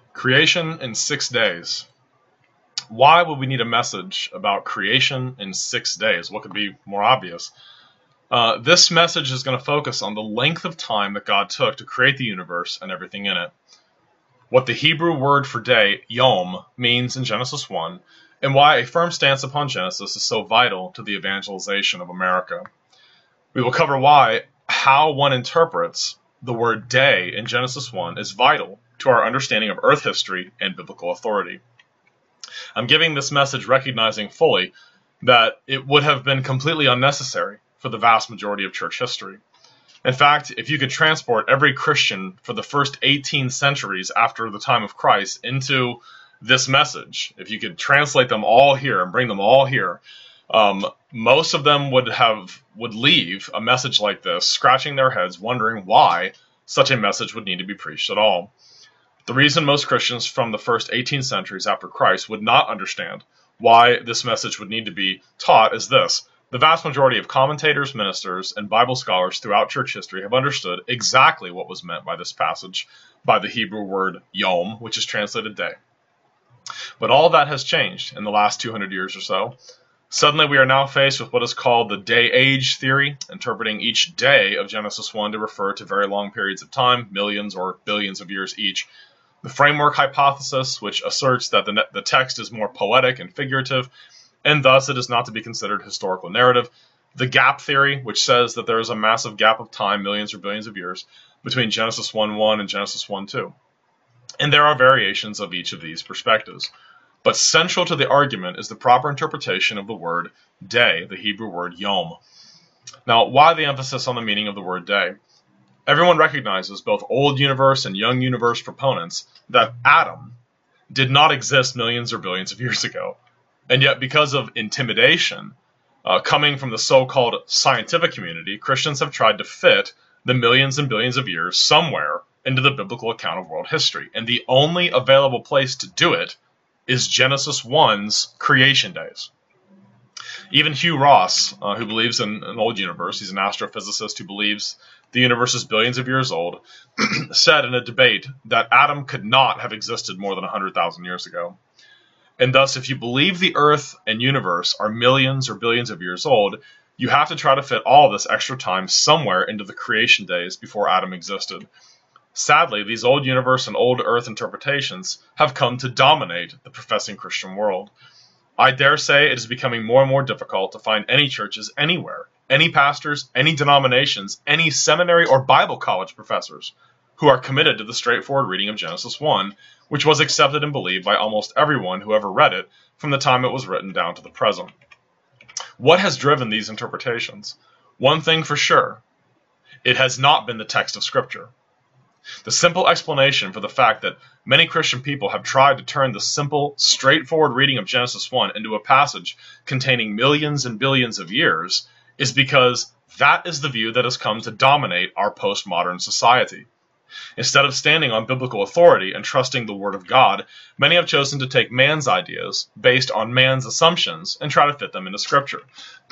Creation in 6 days. Why would we need a message about creation in 6 days? What could be more obvious? This message is going to focus on the length of time that God took to create the universe and everything in it. What the Hebrew word for day, yom, means in Genesis 1, and why a firm stance upon Genesis is so vital to the evangelization of America. We will cover why how one interprets the word day in Genesis 1 is vital to our understanding of earth history and biblical authority. I'm giving this message recognizing fully that it would have been completely unnecessary for the vast majority of church history. In fact, if you could transport every Christian for the first 18 centuries after the time of Christ into this message, if you could translate them all here and bring them all here, most of them would leave a message like this, scratching their heads, wondering why such a message would need to be preached at all. The reason most Christians from the first 18 centuries after Christ would not understand why this message would need to be taught is this. The vast majority of commentators, ministers, and Bible scholars throughout church history have understood exactly what was meant by this passage, by the Hebrew word yom, which is translated day. But all that has changed in the last 200 years or so. Suddenly we are now faced with what is called the day-age theory, interpreting each day of Genesis 1 to refer to very long periods of time, millions or billions of years each. The framework hypothesis, which asserts that the text is more poetic and figurative, and thus it is not to be considered historical narrative. The gap theory, which says that there is a massive gap of time, millions or billions of years, between Genesis 1:1 and Genesis 1:2. And there are variations of each of these perspectives. But central to the argument is the proper interpretation of the word day, the Hebrew word yom. Now, why the emphasis on the meaning of the word day? Everyone recognizes, both old universe and young universe proponents, that Adam did not exist millions or billions of years ago. And yet, because of intimidation coming from the so-called scientific community, Christians have tried to fit the millions and billions of years somewhere into the biblical account of world history. And the only available place to do it is Genesis 1's creation days. Even Hugh Ross, who believes in an old universe, he's an astrophysicist who believes the universe is billions of years old, said in a debate that Adam could not have existed more than 100,000 years ago. And thus, if you believe the Earth and universe are millions or billions of years old, you have to try to fit all this extra time somewhere into the creation days before Adam existed. Sadly, these old universe and old Earth interpretations have come to dominate the professing Christian world. I dare say it is becoming more and more difficult to find any churches anywhere, any pastors, any denominations, any seminary or Bible college professors who are committed to the straightforward reading of Genesis 1, which was accepted and believed by almost everyone who ever read it from the time it was written down to the present. What has driven these interpretations? One thing for sure, it has not been the text of Scripture. The simple explanation for the fact that many Christian people have tried to turn the simple, straightforward reading of Genesis 1 into a passage containing millions and billions of years is because that is the view that has come to dominate our postmodern society. Instead of standing on biblical authority and trusting the Word of God, many have chosen to take man's ideas based on man's assumptions and try to fit them into Scripture.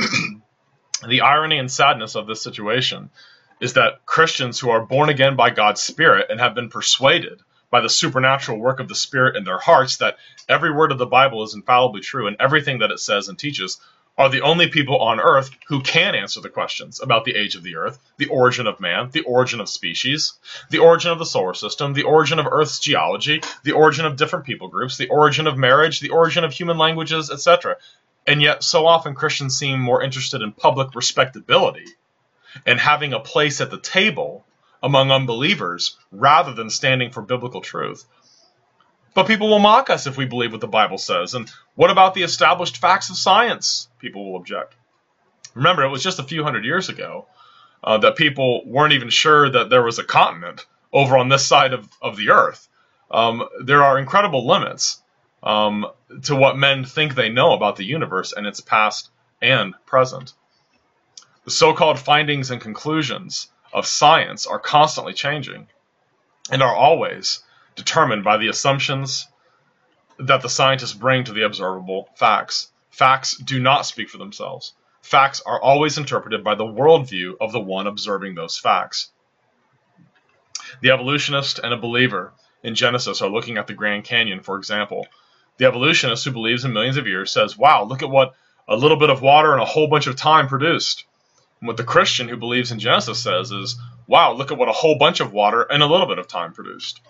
The irony and sadness of this situation is that Christians who are born again by God's Spirit and have been persuaded by the supernatural work of the Spirit in their hearts that every word of the Bible is infallibly true and everything that it says and teaches are the only people on earth who can answer the questions about the age of the earth, the origin of man, the origin of species, the origin of the solar system, the origin of Earth's geology, the origin of different people groups, the origin of marriage, the origin of human languages, etc. And yet, so often Christians seem more interested in public respectability and having a place at the table among unbelievers rather than standing for biblical truth. But people will mock us if we believe what the Bible says. And what about the established facts of science? People will object. Remember, it was just a few hundred years ago that people weren't even sure that there was a continent over on this side of the earth. There are incredible limits to what men think they know about the universe and its past and present. The so-called findings and conclusions of science are constantly changing and are always determined by the assumptions that the scientists bring to the observable facts. Facts do not speak for themselves. Facts are always interpreted by the worldview of the one observing those facts. The evolutionist and a believer in Genesis are looking at the Grand Canyon, for example. The evolutionist who believes in millions of years says, wow, look at what a little bit of water and a whole bunch of time produced. And what the Christian who believes in Genesis says is, wow, look at what a whole bunch of water and a little bit of time produced.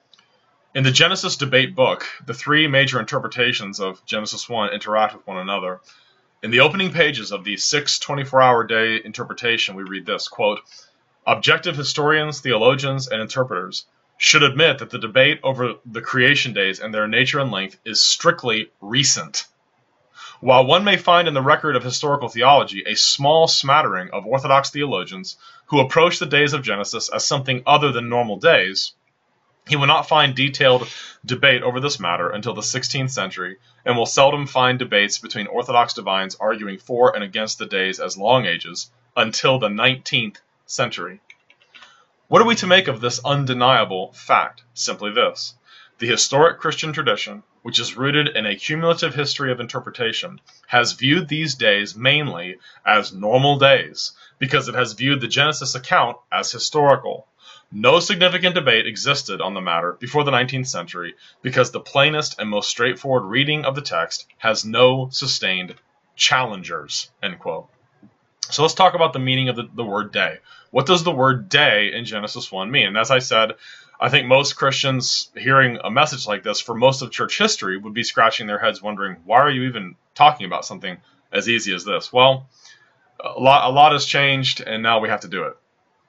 In the Genesis debate book, the three major interpretations of Genesis 1 interact with one another. In the opening pages of the 6 24-hour day interpretation, we read this, quote, objective historians, theologians, and interpreters should admit that the debate over the creation days and their nature and length is strictly recent. While one may find in the record of historical theology a small smattering of Orthodox theologians who approach the days of Genesis as something other than normal days, he will not find detailed debate over this matter until the 16th century, and will seldom find debates between Orthodox divines arguing for and against the days as long ages until the 19th century. What are we to make of this undeniable fact? Simply this. The historic Christian tradition, which is rooted in a cumulative history of interpretation, has viewed these days mainly as normal days, because it has viewed the Genesis account as historical. No significant debate existed on the matter before the 19th century, because the plainest and most straightforward reading of the text has no sustained challengers, end quote. So let's talk about the meaning of the word day. What does the word day in Genesis 1 mean? And as I said, I think most Christians hearing a message like this for most of church history would be scratching their heads wondering, why are you even talking about something as easy as this? Well, a lot has changed, and now we have to do it.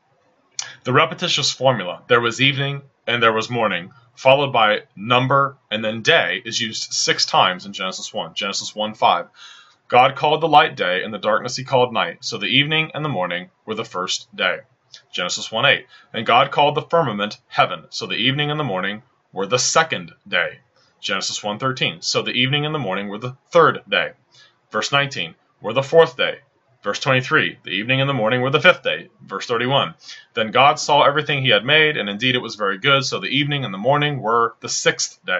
The repetitious formula, there was evening and there was morning, followed by number and then day, is used 6 times in Genesis 1. Genesis 1:5. God called the light day, and the darkness he called night. So the evening and the morning were the first day. Genesis 1:8. And God called the firmament heaven. So the evening and the morning were the second day. Genesis 1:13. So the evening and the morning were the third day. Verse 19. Were the fourth day. Verse 23, the evening and the morning were the fifth day. Verse 31, then God saw everything he had made, and indeed it was very good, so the evening and the morning were the sixth day.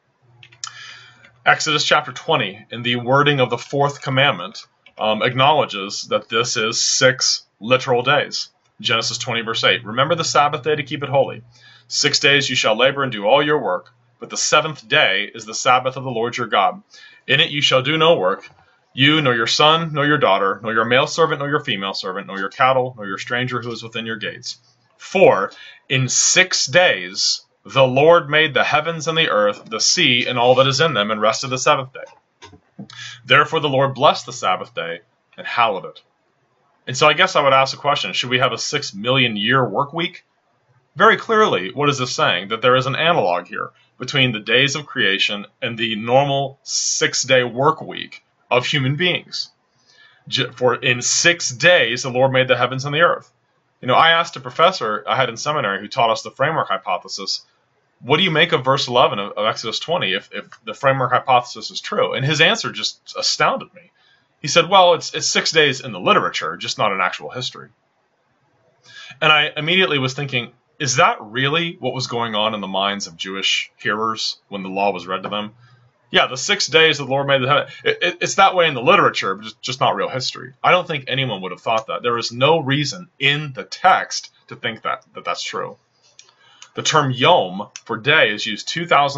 Exodus chapter 20, in the wording of the fourth commandment, acknowledges that this is 6 literal days. Genesis 20, verse 8, remember the Sabbath day to keep it holy. 6 days you shall labor and do all your work, but the 7th day is the Sabbath of the Lord your God. In it you shall do no work, you, nor your son, nor your daughter, nor your male servant, nor your female servant, nor your cattle, nor your stranger who is within your gates. For in 6 days the Lord made the heavens and the earth, the sea, and all that is in them, and rested the 7th day. Therefore the Lord blessed the Sabbath day and hallowed it. And so I guess I would ask the question, should we have a 6 million year work week? Very clearly, what is this saying? That there is an analog here between the days of creation and the normal 6-day work week of human beings. For in 6 days the Lord made the heavens and the earth. You know, I asked a professor I had in seminary who taught us the framework hypothesis, what do you make of verse 11 of Exodus 20 if the framework hypothesis is true? And his answer just astounded me. He said, well, it's 6 days in the literature, just not in actual history. And I immediately was thinking, is that really what was going on in the minds of Jewish hearers when the law was read to them? Yeah, the 6 days the Lord made the heaven. It's that way in the literature, but just not real history. I don't think anyone would have thought that. There is no reason in the text to think that's true. The term yom for day is used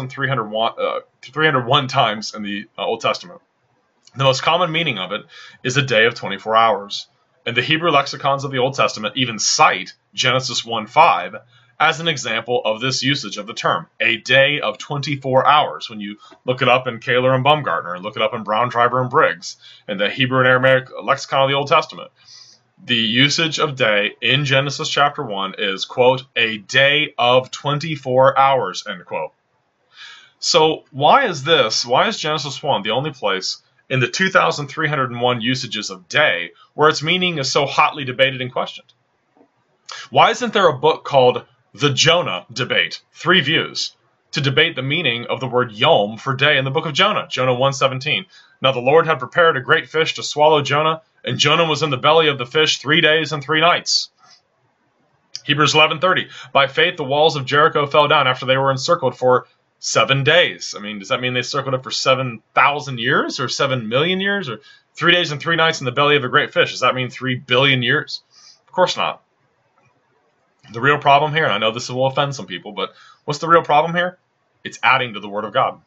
2,301 times in the Old Testament. The most common meaning of it is a day of 24 hours. And the Hebrew lexicons of the Old Testament even cite Genesis 1:5 as an example of this usage of the term, a day of 24 hours. When you look it up in Kaler and Baumgartner, and look it up in Brown, Driver, and Briggs, and the Hebrew and Aramaic lexicon of the Old Testament, the usage of day in Genesis chapter 1 is, quote, a day of 24 hours, end quote. So why is Genesis 1 the only place in the 2,301 usages of day where its meaning is so hotly debated and questioned? Why isn't there a book called The Jonah Debate, 3 views, to debate the meaning of the word yom for day in the book of Jonah, Jonah 1:17? Now the Lord had prepared a great fish to swallow Jonah, and Jonah was in the belly of the fish 3 days and 3 nights. Hebrews 11:30, by faith the walls of Jericho fell down after they were encircled for 7 days. I mean, does that mean they circled it for 7,000 years or 7 million years? Or 3 days and 3 nights in the belly of a great fish? Does that mean 3 billion years? Of course not. The real problem here, and I know this will offend some people, but what's the real problem here? It's adding to the Word of God.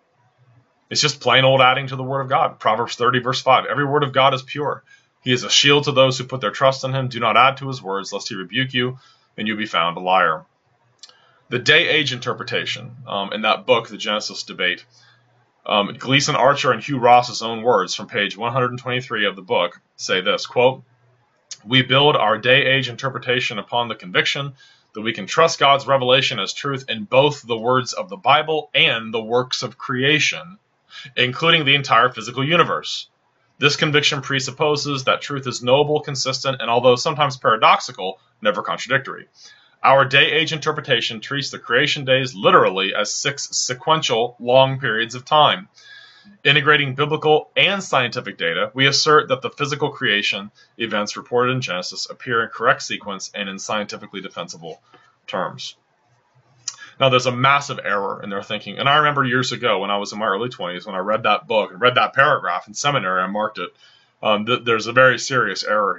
It's just plain old adding to the Word of God. Proverbs 30, verse 5. Every word of God is pure. He is a shield to those who put their trust in him. Do not add to his words, lest he rebuke you, and you be found a liar. The day-age interpretation in that book, The Genesis Debate, Gleason Archer and Hugh Ross's own words from page 123 of the book say this, quote, "We build our day-age interpretation upon the conviction that we can trust God's revelation as truth in both the words of the Bible and the works of creation, including the entire physical universe. This conviction presupposes that truth is knowable, consistent, and although sometimes paradoxical, never contradictory. Our day-age interpretation treats the creation days literally as 6 sequential, long periods of time. Integrating biblical and scientific data, we assert that the physical creation events reported in Genesis appear in correct sequence and in scientifically defensible terms." Now, there's a massive error in their thinking. And I remember years ago when I was in my early 20s, when I read that book and read that paragraph in seminary, I marked it. There's a very serious error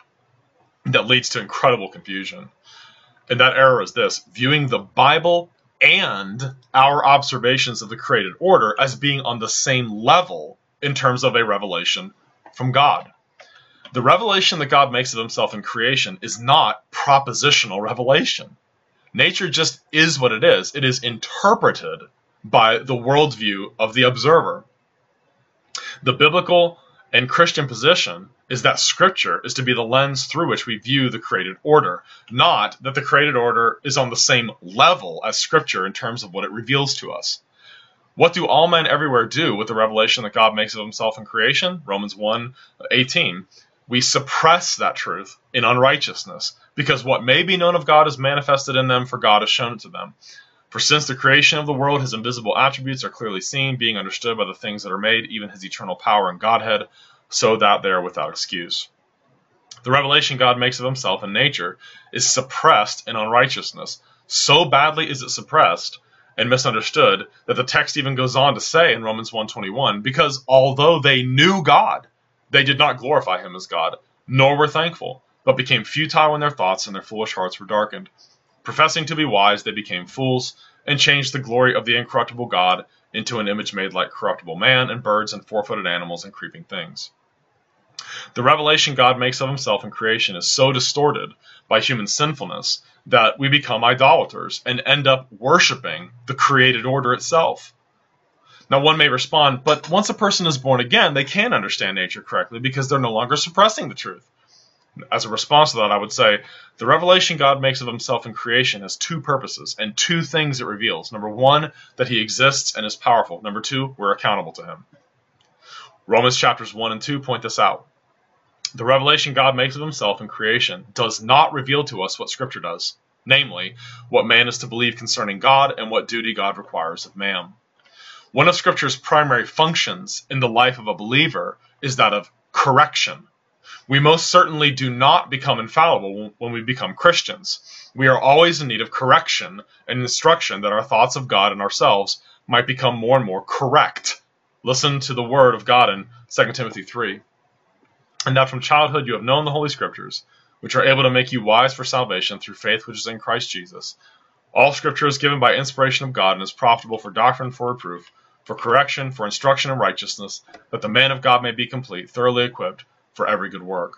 here that leads to incredible confusion. And that error is this: viewing the Bible and our observations of the created order as being on the same level in terms of a revelation from God. The revelation that God makes of himself in creation is not propositional revelation. Nature just is what it is. It is interpreted by the worldview of the observer. The biblical and Christian position is that Scripture is to be the lens through which we view the created order, not that the created order is on the same level as Scripture in terms of what it reveals to us. What do all men everywhere do with the revelation that God makes of himself in creation? Romans 1:18. We suppress that truth in unrighteousness, because what may be known of God is manifested in them, for God has shown it to them. For since the creation of the world, his invisible attributes are clearly seen, being understood by the things that are made, even his eternal power and Godhead, so that they are without excuse. The revelation God makes of himself in nature is suppressed in unrighteousness. So badly is it suppressed and misunderstood that the text even goes on to say in Romans 1:21, because although they knew God, they did not glorify him as God, nor were thankful, but became futile in their thoughts, and their foolish hearts were darkened. Professing to be wise, they became fools, and changed the glory of the incorruptible God into an image made like corruptible man, and birds, and four-footed animals, and creeping things. The revelation God makes of himself in creation is so distorted by human sinfulness that we become idolaters and end up worshiping the created order itself. Now, one may respond, but once a person is born again, they can understand nature correctly because they're no longer suppressing the truth. As a response to that, I would say the revelation God makes of himself in creation has 2 purposes and 2 things it reveals. Number 1, that he exists and is powerful. Number 2, we're accountable to him. Romans chapters 1 and 2 point this out. The revelation God makes of himself in creation does not reveal to us what Scripture does, namely, what man is to believe concerning God and what duty God requires of man. One of Scripture's primary functions in the life of a believer is that of correction. We most certainly do not become infallible when we become Christians. We are always in need of correction and instruction that our thoughts of God and ourselves might become more and more correct. Listen to the word of God in 2 Timothy 3. And that from childhood you have known the Holy Scriptures, which are able to make you wise for salvation through faith which is in Christ Jesus. All Scripture is given by inspiration of God and is profitable for doctrine, for reproof, for correction, for instruction in righteousness, that the man of God may be complete, thoroughly equipped for every good work.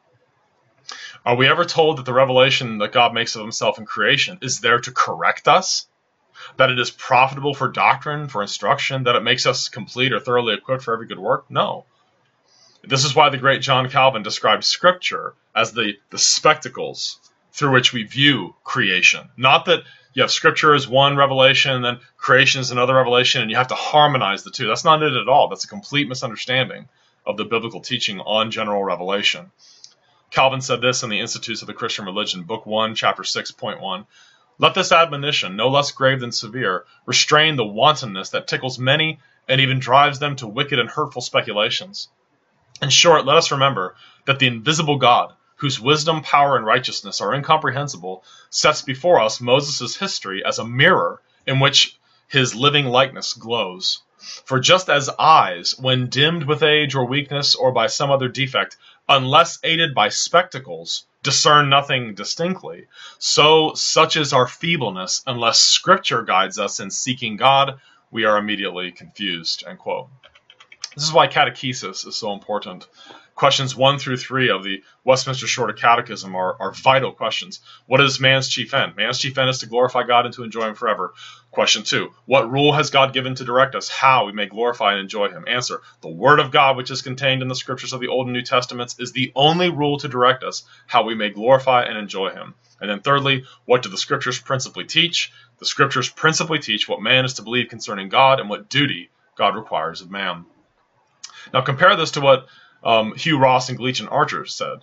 Are we ever told that the revelation that God makes of himself in creation is there to correct us? That it is profitable for doctrine, for instruction, that it makes us complete or thoroughly equipped for every good work? No. This is why the great John Calvin describes Scripture as the spectacles through which we view creation. Not that you have Scripture as one revelation and then creation is another revelation and you have to harmonize the two. That's not it at all. That's a complete misunderstanding of the biblical teaching on general revelation. Calvin said this in the Institutes of the Christian Religion, Book 1, Chapter 6.1. Let this admonition, no less grave than severe, restrain the wantonness that tickles many and even drives them to wicked and hurtful speculations. In short, let us remember that the invisible God, whose wisdom, power, and righteousness are incomprehensible, sets before us Moses' history as a mirror in which his living likeness glows. For just as eyes, when dimmed with age or weakness or by some other defect, unless aided by spectacles, discern nothing distinctly. So such is our feebleness. Unless Scripture guides us in seeking God, we are immediately confused." End quote. This is why catechesis is so important. Questions 1 through 3 of the Westminster Shorter Catechism are vital questions. What is man's chief end? Man's chief end is to glorify God and to enjoy Him forever. Question 2, what rule has God given to direct us how we may glorify and enjoy Him? Answer, the Word of God, which is contained in the Scriptures of the Old and New Testaments, is the only rule to direct us how we may glorify and enjoy Him. And then thirdly, what do the Scriptures principally teach? The Scriptures principally teach what man is to believe concerning God and what duty God requires of man. Now compare this to what Hugh Ross and Gleason Archer said.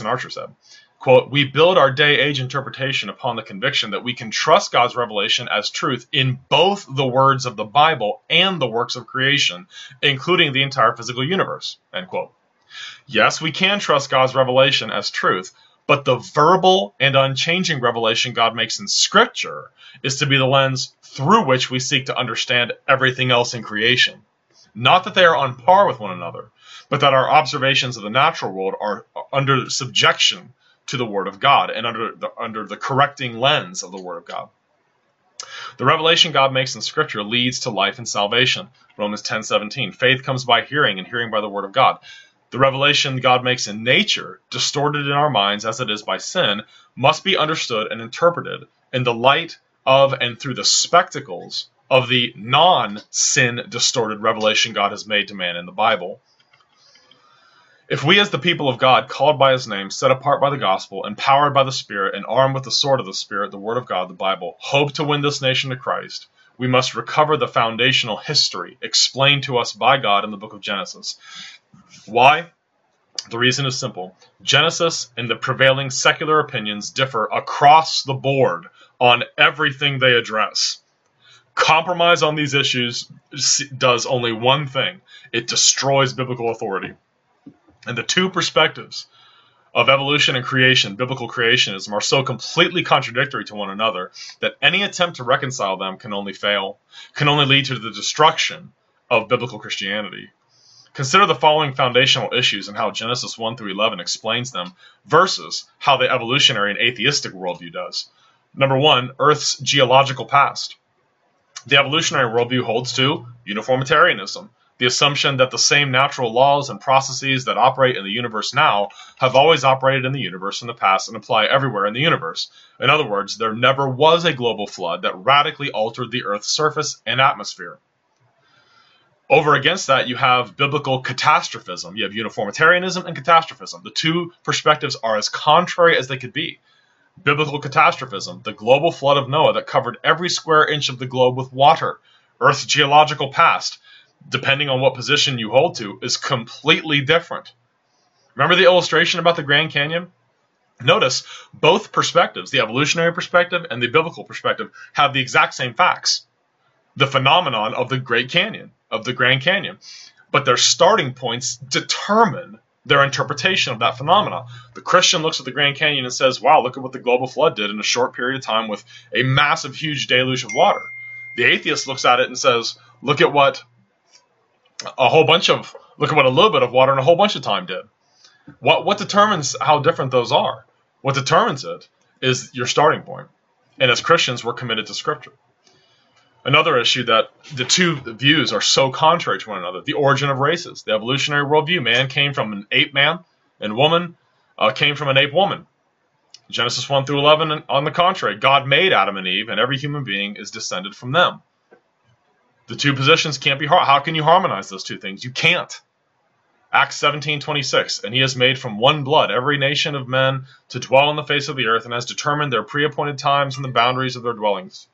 Quote, "We build our day-age interpretation upon the conviction that we can trust God's revelation as truth in both the words of the Bible and the works of creation, including the entire physical universe." End quote. Yes, we can trust God's revelation as truth, but the verbal and unchanging revelation God makes in Scripture is to be the lens through which we seek to understand everything else in creation. Not that they are on par with one another, but that our observations of the natural world are under subjection to the Word of God and under the correcting lens of the Word of God. The revelation God makes in Scripture leads to life and salvation. Romans 10:17. Faith comes by hearing, and hearing by the Word of God. The revelation God makes in nature, distorted in our minds as it is by sin, must be understood and interpreted in the light of and through the spectacles of the non-sin distorted revelation God has made to man in the Bible. If we as the people of God, called by His name, set apart by the gospel, empowered by the Spirit, and armed with the sword of the Spirit, the Word of God, the Bible, hope to win this nation to Christ, we must recover the foundational history explained to us by God in the book of Genesis. Why? The reason is simple. Genesis and the prevailing secular opinions differ across the board on everything they address. Compromise on these issues does only one thing. It destroys biblical authority. And the two perspectives of evolution and creation, biblical creationism, are so completely contradictory to one another that any attempt to reconcile them can only fail, can only lead to the destruction of biblical Christianity. Consider the following foundational issues and how Genesis 1 through 11 explains them versus how the evolutionary and atheistic worldview does. Number 1, Earth's geological past. The evolutionary worldview holds to uniformitarianism, the assumption that the same natural laws and processes that operate in the universe now have always operated in the universe in the past and apply everywhere in the universe. In other words, there never was a global flood that radically altered the Earth's surface and atmosphere. Over against that, you have biblical catastrophism. You have uniformitarianism and catastrophism. The two perspectives are as contrary as they could be. Biblical catastrophism, the global flood of Noah that covered every square inch of the globe with water. Earth's geological past, depending on what position you hold to, is completely different. Remember the illustration about the Grand Canyon? Notice both perspectives, the evolutionary perspective and the biblical perspective, have the exact same facts. The phenomenon of the Great Canyon, of the Grand Canyon. But their starting points determine their interpretation of that phenomena. The Christian looks at the Grand Canyon and says, wow, look at what the global flood did in a short period of time with a massive, huge deluge of water. The atheist looks at it and says, look at what a little bit of water in a whole bunch of time did. What determines how different those are? What determines it is your starting point. And as Christians, we're committed to Scripture. Another issue that the two views are so contrary to one another, the origin of races. The evolutionary worldview, man came from an ape man, and woman came from an ape woman. Genesis 1 through 11, on the contrary, God made Adam and Eve, and every human being is descended from them. The two positions can't be how can you harmonize those two things? You can't. Acts 17:26, and He has made from one blood every nation of men to dwell on the face of the earth, and has determined their pre-appointed times and the boundaries of their dwellings.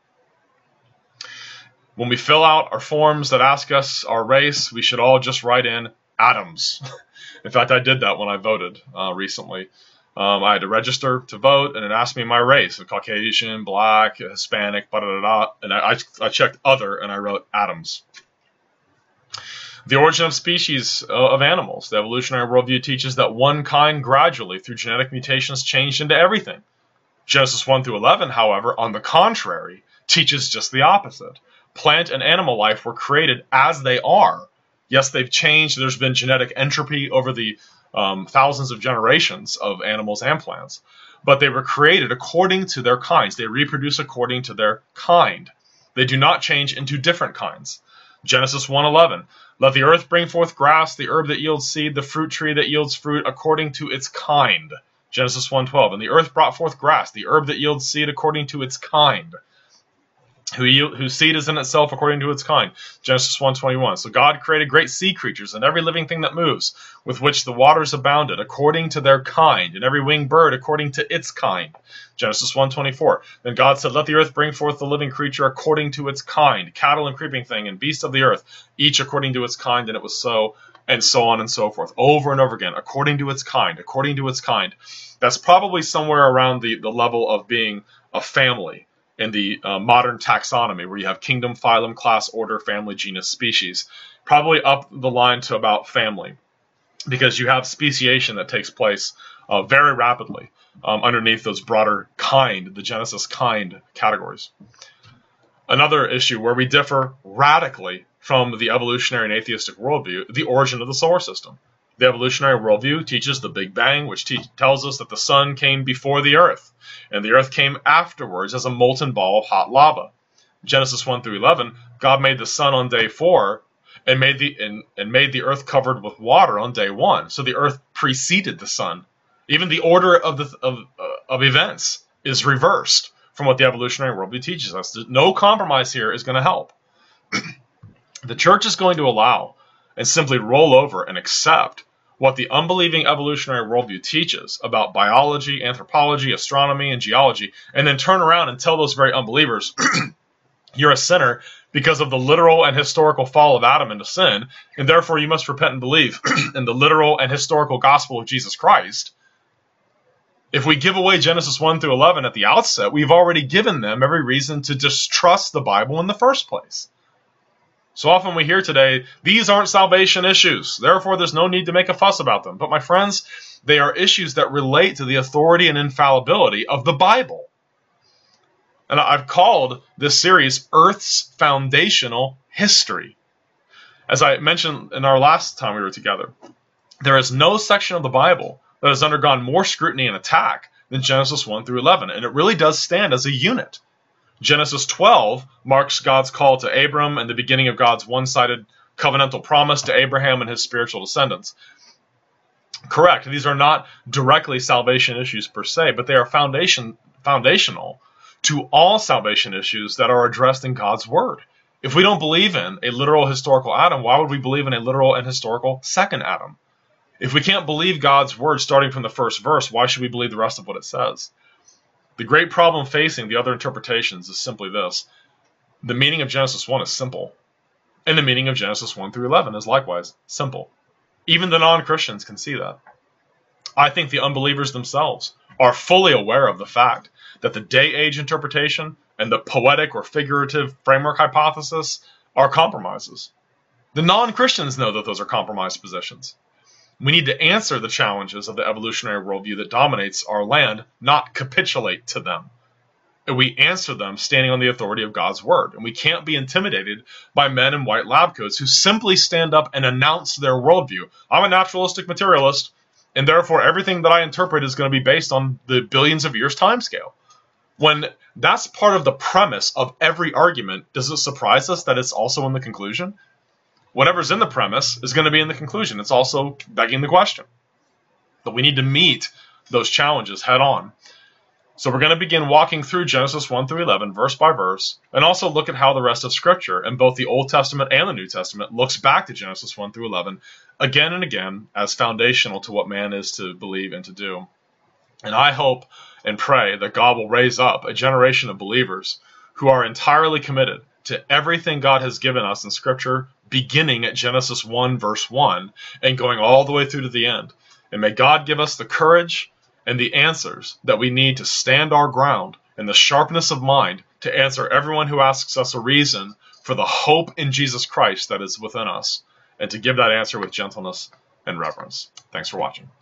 When we fill out our forms that ask us our race, we should all just write in Adams. In fact, I did that when I voted recently. I had to register to vote, and it asked me my race: Caucasian, Black, Hispanic, and I checked other, and I wrote Adams. The origin of species of animals. The evolutionary worldview teaches that one kind gradually, through genetic mutations, changed into everything. Genesis 1 through 11, however, on the contrary, teaches just the opposite. Plant and animal life were created as they are. Yes, they've changed. There's been genetic entropy over the thousands of generations of animals and plants. But they were created according to their kinds. They reproduce according to their kind. They do not change into different kinds. Genesis 1:11, let the earth bring forth grass, the herb that yields seed, the fruit tree that yields fruit according to its kind. Genesis 1:12, and the earth brought forth grass, the herb that yields seed according to its kind, whose seed is in itself according to its kind. Genesis 1:21. So God created great sea creatures and every living thing that moves, with which the waters abounded, according to their kind, and every winged bird according to its kind. Genesis 1:24. Then God said, let the earth bring forth the living creature according to its kind, cattle and creeping thing and beasts of the earth, each according to its kind, and it was so, and so on and so forth, over and over again, according to its kind, according to its kind. That's probably somewhere around the level of being a family in the modern taxonomy, where you have kingdom, phylum, class, order, family, genus, species, probably up the line to about family, because you have speciation that takes place very rapidly underneath those broader kind, the Genesis kind categories. Another issue where we differ radically from the evolutionary and atheistic worldview, the origin of the solar system. The evolutionary worldview teaches the Big Bang, which tells us that the sun came before the earth, and the earth came afterwards as a molten ball of hot lava. Genesis 1-11, God made the sun on day 4 and made the earth covered with water on day 1. So the earth preceded the sun. Even the order of events is reversed from what the evolutionary worldview teaches us. No compromise here is going to help. The church is going to allow and simply roll over and accept what the unbelieving evolutionary worldview teaches about biology, anthropology, astronomy, and geology, and then turn around and tell those very unbelievers, you're a sinner because of the literal and historical fall of Adam into sin, and therefore you must repent and believe in the literal and historical gospel of Jesus Christ. If we give away Genesis 1-11 at the outset, we've already given them every reason to distrust the Bible in the first place. So often we hear today, these aren't salvation issues, therefore there's no need to make a fuss about them. But my friends, they are issues that relate to the authority and infallibility of the Bible. And I've called this series Earth's Foundational History. As I mentioned in our last time we were together, there is no section of the Bible that has undergone more scrutiny and attack than Genesis 1-11, and it really does stand as a unit. Genesis 12 marks God's call to Abram and the beginning of God's one-sided covenantal promise to Abraham and his spiritual descendants. Correct, these are not directly salvation issues per se, but they are foundational to all salvation issues that are addressed in God's Word. If we don't believe in a literal historical Adam, why would we believe in a literal and historical second Adam? If we can't believe God's Word starting from the first verse, why should we believe the rest of what it says? The great problem facing the other interpretations is simply this. The meaning of Genesis 1 is simple, and the meaning of Genesis 1-11 is likewise simple. Even the non-Christians can see that. I think the unbelievers themselves are fully aware of the fact that the day-age interpretation and the poetic or figurative framework hypothesis are compromises. The non-Christians know that those are compromised positions. We need to answer the challenges of the evolutionary worldview that dominates our land, not capitulate to them. And we answer them standing on the authority of God's Word. And we can't be intimidated by men in white lab coats who simply stand up and announce their worldview. I'm a naturalistic materialist, and therefore everything that I interpret is going to be based on the billions of years timescale. When that's part of the premise of every argument, does it surprise us that it's also in the conclusion? Whatever's in the premise is going to be in the conclusion. It's also begging the question. But we need to meet those challenges head on. So we're going to begin walking through Genesis 1-11, verse by verse, and also look at how the rest of Scripture, in both the Old Testament and the New Testament, looks back to Genesis 1-11 again and again as foundational to what man is to believe and to do. And I hope and pray that God will raise up a generation of believers who are entirely committed to everything God has given us in Scripture, beginning at Genesis 1, verse 1, and going all the way through to the end. And may God give us the courage and the answers that we need to stand our ground and the sharpness of mind to answer everyone who asks us a reason for the hope in Jesus Christ that is within us, and to give that answer with gentleness and reverence. Thanks for watching.